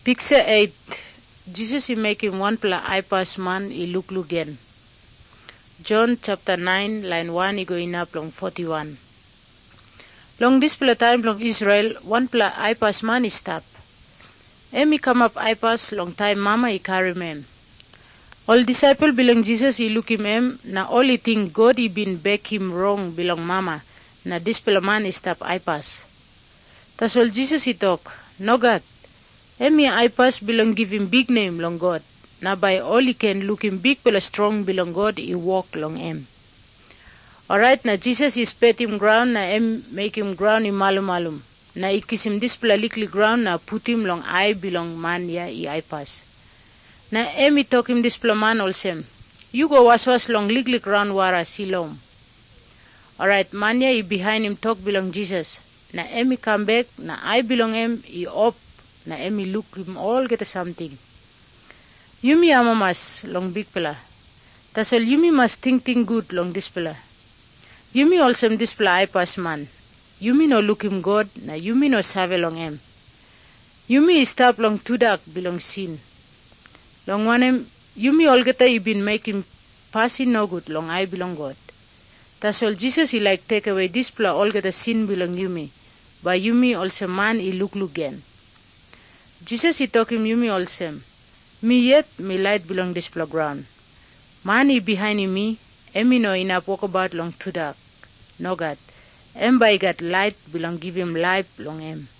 Picture 8. Jesus he make him one pla ipas man he look again. John chapter 9 line 1 he going up long 41. Long this pla time long Israel one pla ipas man he stop. He come up ipas long time mama he carry him. All disciple belong Jesus he look him na all he think God he been back him wrong belong mama na this pla man he stop ipas. Tas all Jesus he talk no God. Emi ipas belong give him big name long God. Na by all he can look him big pela strong belong God he walk long him. Alright na Jesus is pet him ground na make him ground he malum. Na he kiss him this pela likely ground na put him long eye belong man ya he ipas. Na he talk him this pela man also. You go was long likely ground wara silom. Alright man ya he behind him talk belong Jesus. Na he come back na I belong him he up. Na emi look him all get something. Yumi amamas long big pela. Tasol Yumi must think good long this pela. Yumi also this pela ipas man. Yumi no look him God, na Yumi no save long him. Yumi is stop long too dark belong sin. Long one him, Yumi all get he been making passing no good long I belong God. Tasol Jesus he like take away this pela all get a sin belong Yumi. By Yumi also man he look again. Jesus he talk him Yumi also. Me yet me light belong this ground. Man he behind him me no enough walk about long too dark. No God. By God light belong give him life long him.